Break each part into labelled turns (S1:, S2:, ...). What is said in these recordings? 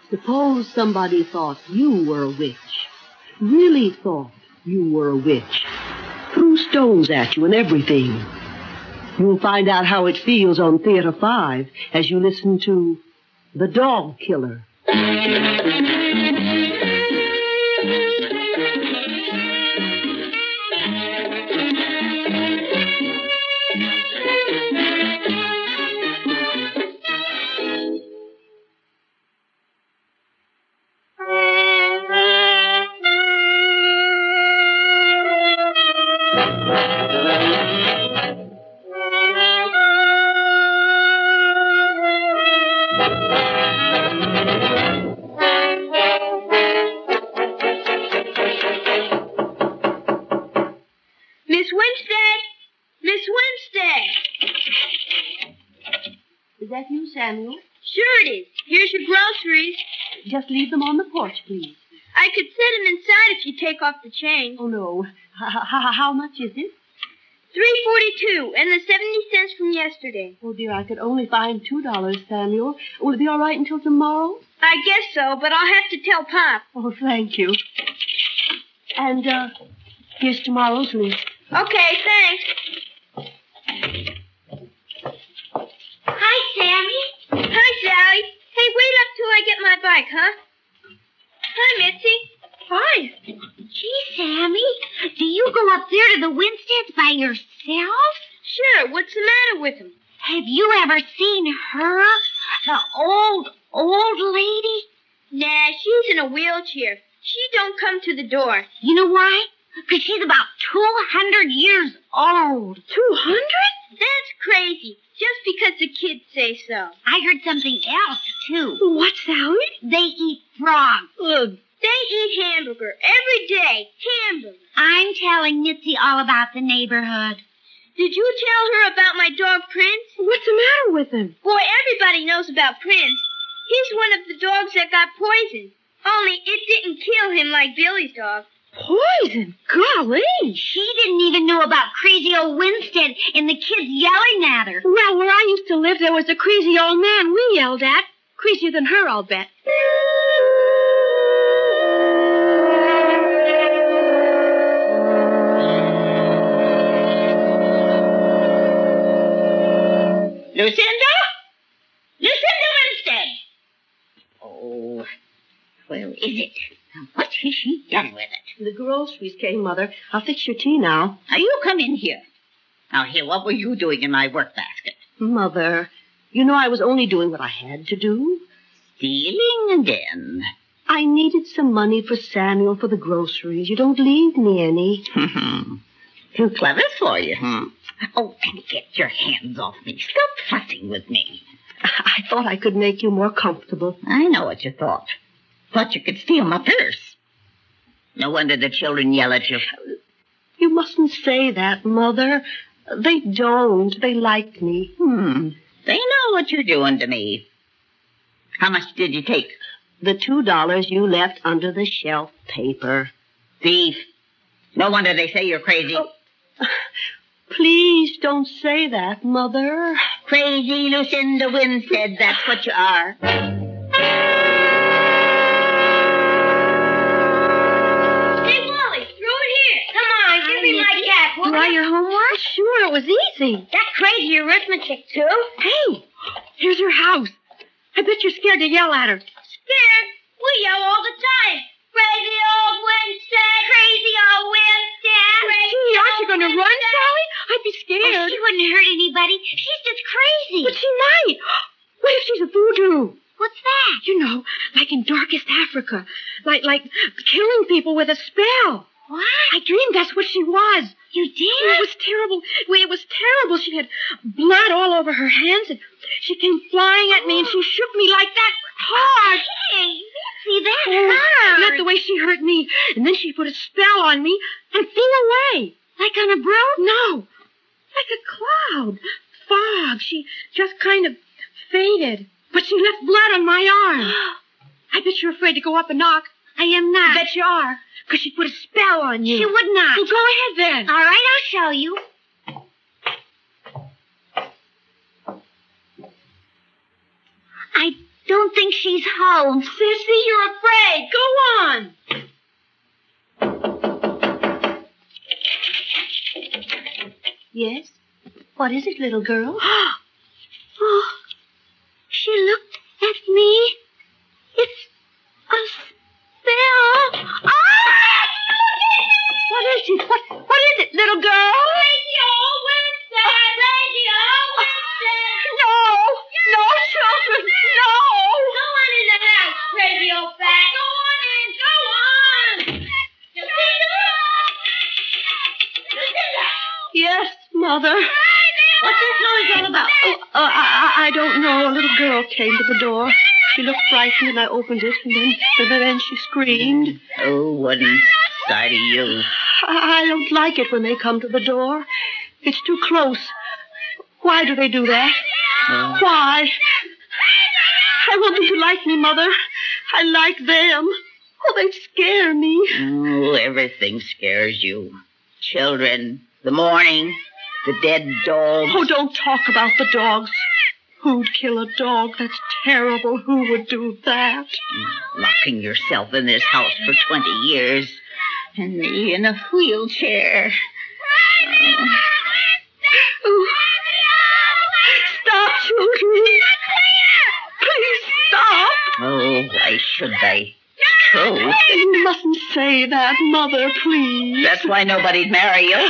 S1: Suppose somebody thought you were a witch. Really thought you were a witch. Threw stones at you and everything. You'll find out how it feels on Theater 5 as you listen to The Dog Killer. Is that you, Samuel?
S2: Sure it is. Here's your groceries.
S1: Just leave them on the porch, please.
S2: I could set them inside if you take off the chain.
S1: Oh, no. How much is it?
S2: $3.42, and the 70 cents from yesterday.
S1: Oh, dear, I could only find $2, Samuel. Will it be all right until tomorrow?
S2: I guess so, but I'll have to tell Pop.
S1: Oh, thank you. And, here's tomorrow's list.
S2: Okay, thanks. Hi, Sammy. Hi, Sally. Hey, wait up till I get my bike, huh? Hi, Mitzi. Hi.
S3: Gee, Sammy, do you go up there to the Winsteads by yourself?
S2: Sure, what's the matter with him?
S3: Have you ever seen her? The old lady?
S2: Nah, she's in a wheelchair. She don't come to the door.
S3: You know why? Because she's about 200 years old.
S2: 200? That's crazy. Just because the kids say so.
S3: I heard something else, too.
S2: What, Sally?
S3: They eat frogs.
S2: Ugh. They eat hamburger every day. Hamburger.
S3: I'm telling Mitzi all about the neighborhood.
S2: Did you tell her about my dog, Prince? What's the matter with him? Boy, everybody knows about Prince. He's one of the dogs that got poisoned. Only it didn't kill him like Billy's dog. Poison? Golly!
S3: She didn't even know about crazy old Winstead and the kids yelling at her.
S2: Well, where I used to live, there was a crazy old man we yelled at. Crazier than her, I'll bet.
S4: Lucinda? Lucinda Winstead! Oh, where is it? What has she done with it?
S1: The groceries came, Mother. I'll fix your tea now.
S4: Now, you come in here. Now, here, what were you doing in my work basket?
S1: Mother, you know I was only doing what I had to do.
S4: Stealing again.
S1: I needed some money for Samuel for the groceries. You don't leave me any.
S4: Too clever for you, Oh, and get your hands off me. Stop fussing with me.
S1: I thought I could make you more comfortable.
S4: I know what you thought. Thought you could steal my purse. No wonder the children yell at you.
S1: You mustn't say that, Mother. They don't. They like me.
S4: They know what you're doing to me. How much did you take?
S1: The $2 you left under the shelf paper.
S4: Thief. No wonder they say you're crazy.
S1: Oh, please don't say that, Mother.
S4: Crazy Lucinda Winstead, that's what you are.
S2: Do all your homework? Sure, it was easy. That crazy arithmetic, too. Hey, here's her house. I bet you're scared to yell at her. Scared? We yell all the time. Crazy old Winstead. Crazy old Winstead. Gee, aren't you going to run, Sally? I'd be scared.
S3: Oh, she wouldn't hurt anybody. She's just crazy.
S2: But she might. What if she's a voodoo?
S3: What's that?
S2: You know, like in darkest Africa. Like killing people with a spell.
S3: What?
S2: I dreamed that's what she was.
S3: You did?
S2: It was terrible. It was terrible. She had blood all over her hands, and she came flying at me, and she shook me like that hard.
S3: Hey, see, that hurt.
S2: Not the way she hurt me. And then she put a spell on me and flew away.
S3: Like on a broom?
S2: No, like a cloud. Fog. She just kind of faded, but she left blood on my arm. I bet you're afraid to go up and knock.
S3: I am not.
S2: I bet you are, because she put a spell on you.
S3: She would not.
S2: Well, go ahead, then.
S3: All right, I'll show you. I don't think she's home.
S2: Sissy, you're afraid. Go on.
S1: Yes? What is it, little girl?
S3: Oh, she looked at me. It's a spell. Ah!
S1: What is it? What is it, little girl?
S2: Radio Winston! Radio Winston!
S1: No, children, no.
S2: Go on in the house, Radio Bat. Go on in. Go on. Lucinda!
S1: Yes, Mother.
S2: What's this noise all about?
S1: I don't know. A little girl came to the door. She looked frightened, and I opened it, and then she screamed.
S4: Oh, one side of you.
S1: I don't like it when they come to the door. It's too close. Why do they do that? Why? I want them to like me, Mother. I like them. Oh, they scare me.
S4: Oh, everything scares you. Children, the morning, the dead dogs.
S1: Oh, don't talk about the dogs. Who'd kill a dog? That's terrible. Who would do that?
S4: Locking yourself in this house for 20 years. And me in a wheelchair.
S1: Oh. Stop, children. Please stop.
S4: Oh, why should they? True.
S1: You mustn't say that, Mother, please.
S4: That's why nobody'd marry you.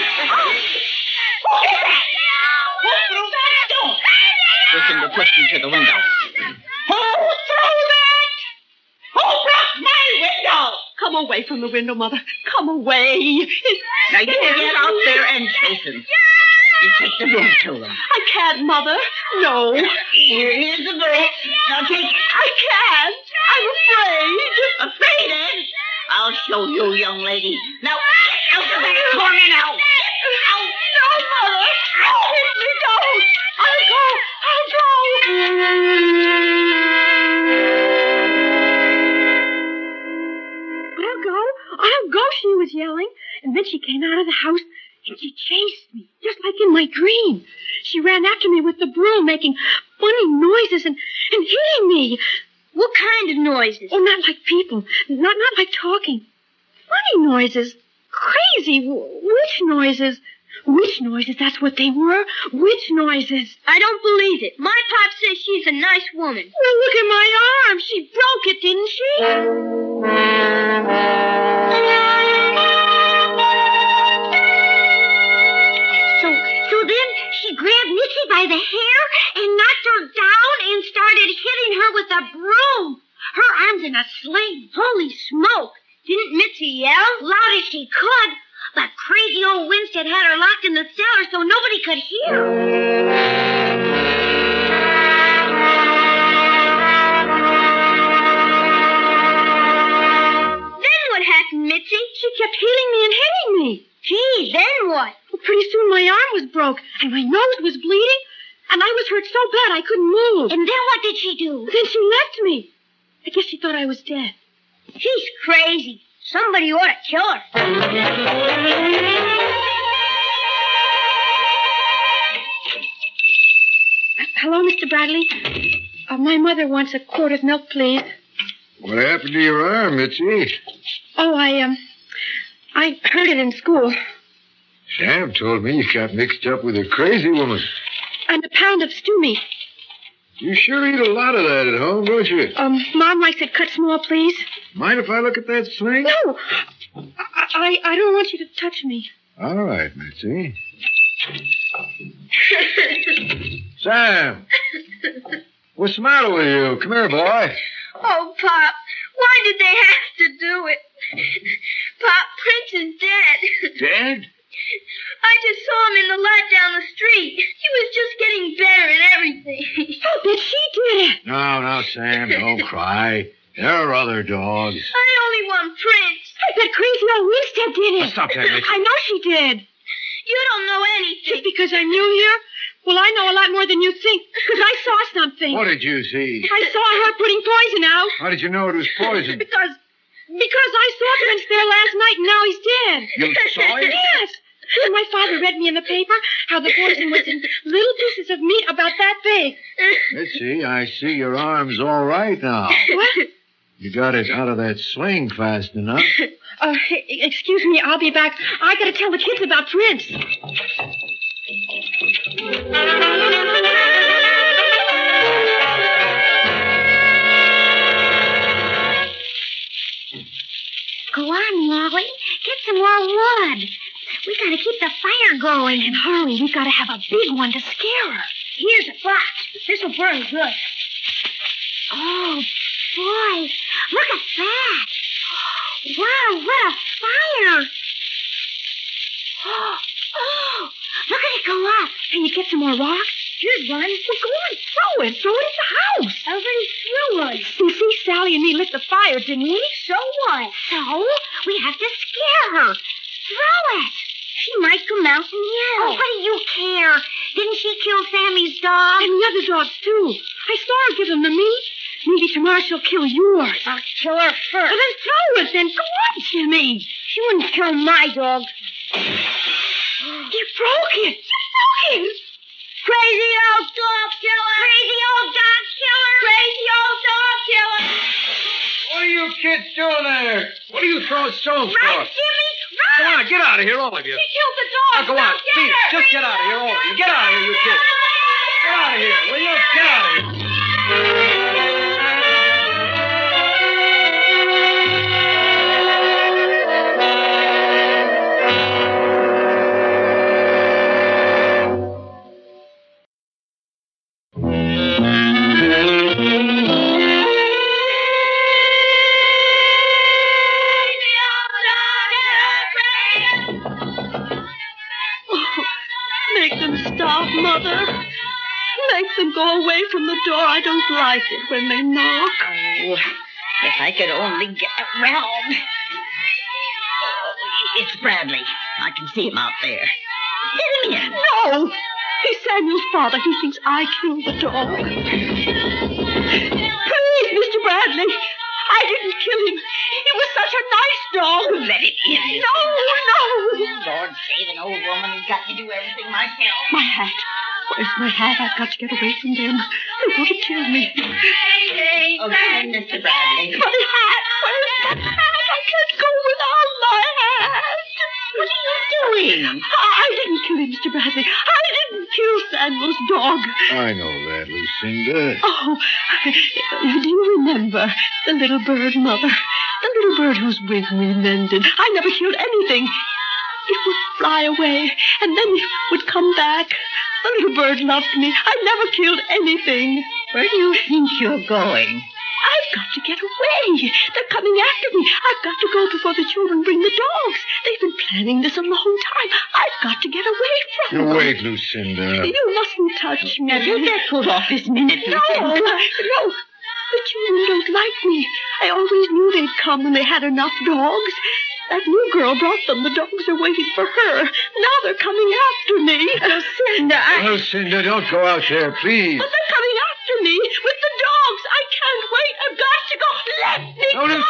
S4: Listen to pushing through the window. Who threw that? Who broke my window?
S1: Come away from the window, Mother. Come away.
S4: Now you get out there and chase him. You take the broom to him.
S1: I can't, Mother. No.
S4: Here's the broom. Now take it.
S1: I can't. I'm afraid.
S4: Afraid, Ed? I'll show you, young lady. Now, get out of that corner now. Get out.
S1: No, Mother. Hit me, don't. I'll go.
S2: I'll go, she was yelling. And then she came out of the house and she chased me, just like in my dream. She ran after me with the broom, making funny noises and hitting me.
S3: What kind of noises?
S2: Oh, not like people. Not like talking. Funny noises. Crazy witch noises. Witch noises, that's what they were. Witch noises.
S3: I don't believe it. My pop says she's a nice woman.
S2: Well, look at my arm. She broke it, didn't she?
S3: So then she grabbed Mitzi by the hair and knocked her down and started hitting her with a broom. Her arm's in a sling. Holy smoke. Didn't Mitzi yell? Loud as she could. But crazy old Winstead had her locked in the cellar so nobody could hear. Then what happened, Mitzi?
S2: She kept hitting me and hitting me.
S3: Gee, then what?
S2: Well, pretty soon my arm was broke and my nose was bleeding and I was hurt so bad I couldn't move.
S3: And then what did she do?
S2: Then she left me. I guess she thought I was dead.
S3: She's crazy. Somebody ought to kill her.
S2: Hello, Mr. Bradley. My mother wants a quart of milk, please.
S5: What happened to your arm, Mitzi?
S2: Oh, I heard it in school.
S5: Sam told me you got mixed up with a crazy woman.
S2: And a pound of stew meat.
S5: You sure eat a lot of that at home, don't you?
S2: Mom likes it cut small, please.
S5: Mind if I look at that sling?
S2: No! I don't want you to touch me.
S5: All right, Mitzi. Sam! What's the matter with you? Come here, boy.
S3: Oh, Pop, why did they have to do it? Pop, Prince is dead.
S5: Dead?
S3: I just saw him in the lot down the street. He was just getting better and everything.
S2: Oh, but she did it.
S5: No, Sam, don't cry. There are other dogs.
S3: I only want Prince.
S2: That crazy old Winstead did it.
S5: Stop that, Mitzi.
S2: I know she did.
S3: You don't know anything.
S2: Just because I'm new here? Well, I know a lot more than you think, because I saw something.
S5: What did you see?
S2: I saw her putting poison out.
S5: How did you know it was poison?
S2: Because I saw Prince there last night, and now he's dead.
S5: You saw it?
S2: Yes. And my father read me in the paper how the poison was in little pieces of meat about that big.
S5: Mitzi, I see your arm's all right now.
S2: What?
S5: You got it out of that sling fast enough.
S2: Excuse me, I'll be back. I gotta tell the kids about Prince.
S3: Go on, Wally. Get some more wood. We gotta keep the fire going.
S2: And hurry, we gotta have a big one to scare her.
S3: Here's a box. This'll burn good. Oh, boy. Look at that. Wow, what a fire. Oh, look at it go up.
S2: Can you get some more rocks?
S3: Here's one.
S2: Well, go on, throw it. Throw it in the house.
S3: I already threw one.
S2: See, Sally and me lit the fire, didn't we?
S3: So what? So, we have to scare her. Throw it. She might come out and yell. Oh, what do you care? Didn't she kill Sammy's dog?
S2: And the other dogs, too. I saw her give them to me. Maybe tomorrow she'll kill yours.
S3: I'll kill her first.
S2: Well, then throw it, then. Go on, Jimmy.
S3: She wouldn't kill my dog.
S2: You broke it.
S3: Crazy old dog killer. Crazy old dog killer. Crazy old dog killer.
S5: What are you kids doing there? What are you throwing stones for?
S3: Run, Jimmy, run.
S5: Come on, get out of here, all of you.
S3: She killed the dog.
S5: Now, go on,
S3: Don't get
S5: beat it.
S3: her.
S5: Just get out of here, all of you. Get out of here, you kids. Get out of here, will you? Get out of here.
S2: Make them stop, Mother. Make them go away from the door. I don't like it when they knock.
S4: Oh, if I could only get around. Oh, it's Bradley. I can see him out there. Get him in.
S2: No! He's Samuel's father. He thinks I killed the dog. Please, Mr. Bradley. I didn't kill him. He was such a nice dog.
S4: Let it in.
S2: No.
S4: Lord, save an old woman who's got to do everything myself.
S2: My hat. Where's my hat? I've got to get away from them. They're going to kill me.
S4: Okay, Mr. Bradley.
S2: My hat. Where's my hat? I can't go without my hat.
S4: What are you doing?
S2: I didn't kill him, Mr. Bradley. I didn't kill Samuel's dog.
S5: I know that, Lucinda.
S2: Oh, do you remember the little bird, Mother? The little bird whose wing we mended. I never killed anything. It would fly away, and then it would come back. The little bird loved me. I never killed anything.
S4: Where do you think you're going?
S2: I've got to get away. They're coming after me. I've got to go before the children bring the dogs. They've been planning this a long time. I've got to get away from them.
S5: Wait, Lucinda.
S2: You mustn't touch me.
S4: Now, take that coat off this minute,
S2: No.
S4: Lucinda.
S2: The children don't like me. I always knew they'd come when they had enough dogs. That new girl brought them. The dogs are waiting for her. Now they're coming after me. Lucinda,
S5: Lucinda, don't go out there, please.
S2: But they're coming after me with the dogs. I can't wait. I've got to go. Let me
S5: No,
S2: go.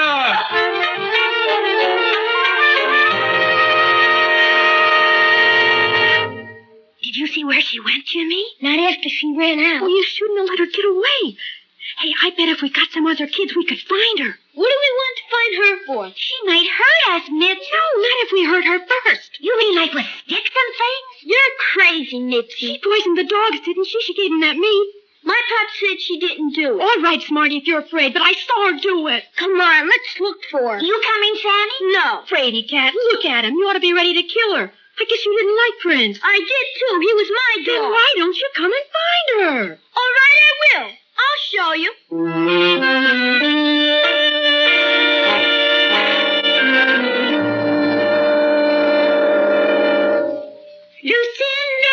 S5: Lucinda!
S3: Did you see where she went, Jimmy? Not after she ran out.
S2: Well, you shouldn't have let her get away. Hey, I bet if we got some other kids, we could find her.
S3: What do we want to find her for? She might hurt us, Mitzi.
S2: No, not if we hurt her first.
S3: You mean like with sticks and things? You're crazy, Mitzi.
S2: She poisoned the dogs, didn't she? She gave them that meat.
S3: My pop said she didn't do it.
S2: All right, Smarty, if you're afraid, but I saw her do it.
S3: Come on, let's look for her. You coming, Sammy?
S2: No, Fraidy cat. Look at him. You ought to be ready to kill her. I guess you didn't like Prince.
S3: I did, too. He was my dog.
S2: Then why don't you come and find her?
S3: All right, I will. I'll show you. Lucinda!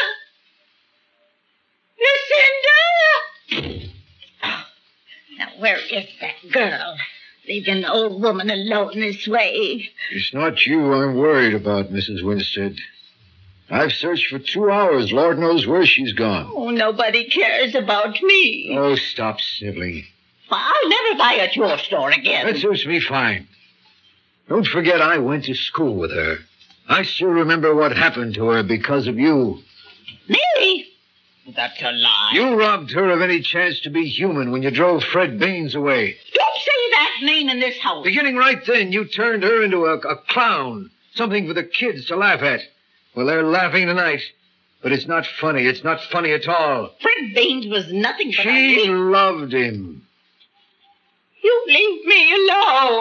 S3: Lucinda!
S4: Now, where is that girl? Leaving the old woman alone this way.
S5: It's not you I'm worried about, Mrs. Winstead. I've searched for 2 hours. Lord knows where she's gone.
S4: Oh, nobody cares about me.
S5: Oh, stop sniveling.
S4: I'll never buy at your store again.
S5: That suits me fine. Don't forget I went to school with her. I still remember what happened to her because of you.
S4: Me? That's a lie.
S5: You robbed her of any chance to be human when you drove Fred Baines away.
S4: Don't say that name in this house.
S5: Beginning right then, you turned her into a clown. Something for the kids to laugh at. Well, they're laughing tonight. But it's not funny. It's not funny at all.
S4: Fred Baines was nothing but
S5: She loved him.
S4: You leave me alone.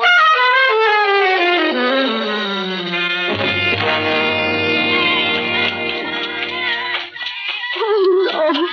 S2: Oh, no.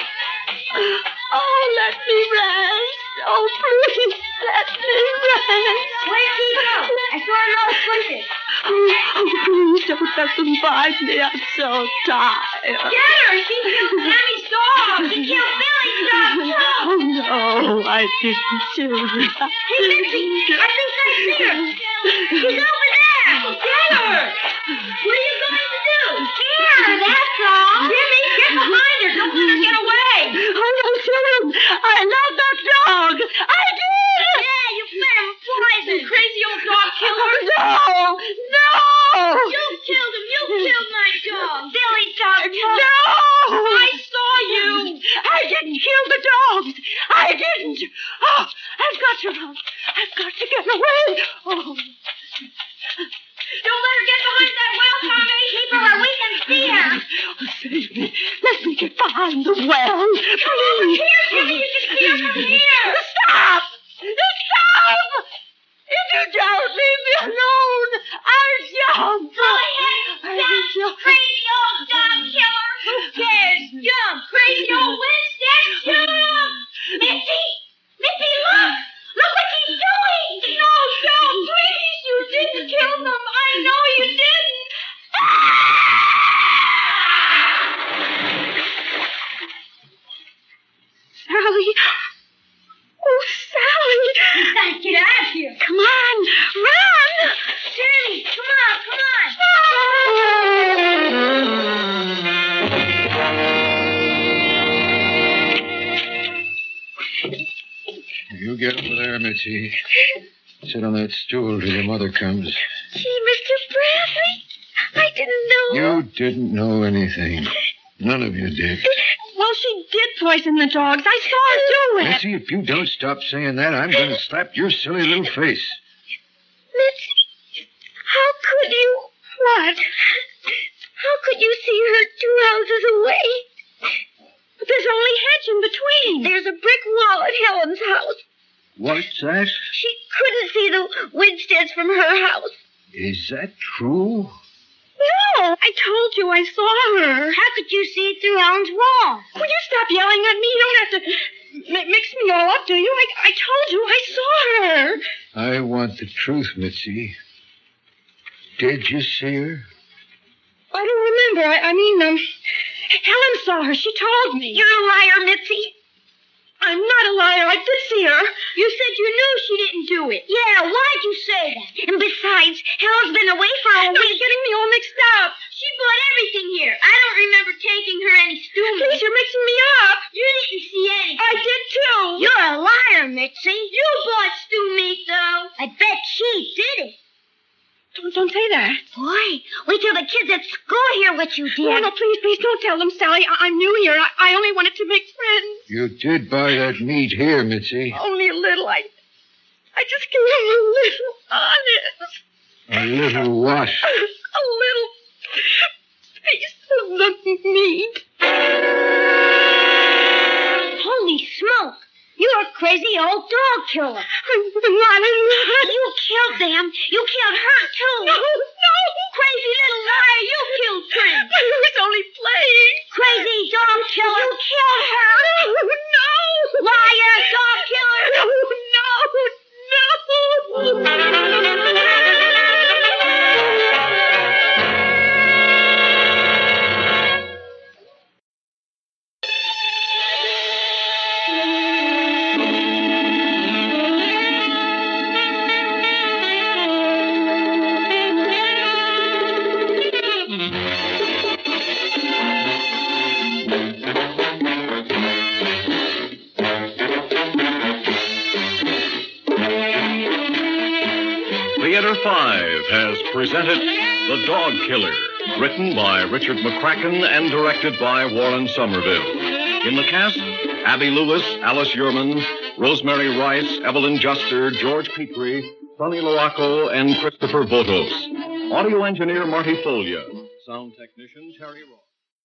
S2: Oh, let me rest. Oh, please, let me rest.
S3: Where'd she go? I saw her all sleeping.
S2: Oh, please don't let them find me. I'm so tired.
S3: Get her! She killed Sammy's dog! She killed Billy's dog, too!
S2: Oh, no, I didn't do that.
S3: Hey, Mitzi, I think I see her. She's over there. Get her! What are you going to do? Scare her, that's all. Jimmy, get behind her. Don't let her get away.
S2: Oh, don't kill him. I love that dog. I did.
S3: Yeah, you fed him poison. Crazy old dog killer.
S2: No, no.
S3: You killed him. You killed my dog. Billy's dog, too.
S2: No.
S3: I saw you.
S2: I didn't kill the dogs. I didn't. Oh, I've got to run. I've got to get away. Oh.
S3: Don't let her get behind that well, Tommy. Keep her where we can see her.
S2: Oh, save me. Let me get behind the well.
S3: Come over here, Jimmy. You can see her from here.
S2: Stop! Stop! If you don't leave me alone, I'll jump.
S3: Go ahead. Stop. Crazy old dog killer. Who cares? Jump. Crazy old Winstead. Jump. Mitzi. Mitzi, look. Look what she's doing. No, don't. Please. You didn't kill them. I know you didn't.
S2: Sally. Oh, Sally.
S3: You gotta get out of here.
S2: Come on. Run.
S3: Jenny, come on, come on.
S5: You get over there, Mitzi. Sit on that stool till your mother comes.
S3: Gee, Mr. Bradley, I didn't know.
S5: You didn't know anything. None of you did.
S2: Well, she did poison the dogs. I saw her do it.
S5: Mitzi, if you don't stop saying that, I'm going to slap your silly little face.
S3: Mitzi, how could you?
S2: What?
S3: How could you see her 2 houses away?
S2: But there's only hedge in between.
S3: There's a brick wall at Helen's house.
S5: What's that?
S3: She couldn't see the Winsteads from her house.
S5: Is that true?
S2: No, I told you I saw her.
S3: How could you see it through Helen's wall?
S2: Will you stop yelling at me? You don't have to mix me all up, do you? I told you I saw her.
S5: I want the truth, Mitzi. Did you see her?
S2: I don't remember. Helen saw her. She told me.
S3: You're a liar, Mitzi.
S2: I'm not a liar. I did see her.
S3: You said you knew she didn't do it. Yeah, why'd you say that? And besides, Helen's been away for a week.
S2: You're getting me all mixed up.
S3: She bought everything here. I don't remember taking her any stew meat.
S2: Please, you're mixing me up.
S3: You didn't see anything.
S2: I did, too.
S3: You're a liar, Mitzi. You bought stew meat, though. I bet she did it.
S2: Don't say that.
S3: Boy, wait till the kids at school hear what you did.
S2: Oh, no, please, don't tell them, Sally. I'm new here. I only wanted to make friends.
S5: You did buy that meat here, Mitzi.
S2: Only a little. I just gave them a little honest.
S5: A little what?
S2: A little piece of the meat.
S3: Holy smoke. You're a crazy old dog killer.
S2: I'm not.
S3: You killed them. You killed her, too.
S2: No.
S3: Crazy little liar. You killed Prince.
S2: I was only playing.
S3: Crazy dog killer. You killed her.
S2: No.
S3: Liar, dog killer.
S2: No.
S6: Theater 5 has presented The Dog Killer, written by Richard McCracken and directed by Warren Somerville. In the cast, Abby Lewis, Alice Yerman, Rosemary Rice, Evelyn Juster, George Petrie, Sonny Loaco, and Christopher Votos. Audio engineer Marty Folia. Sound technician Terry Ross.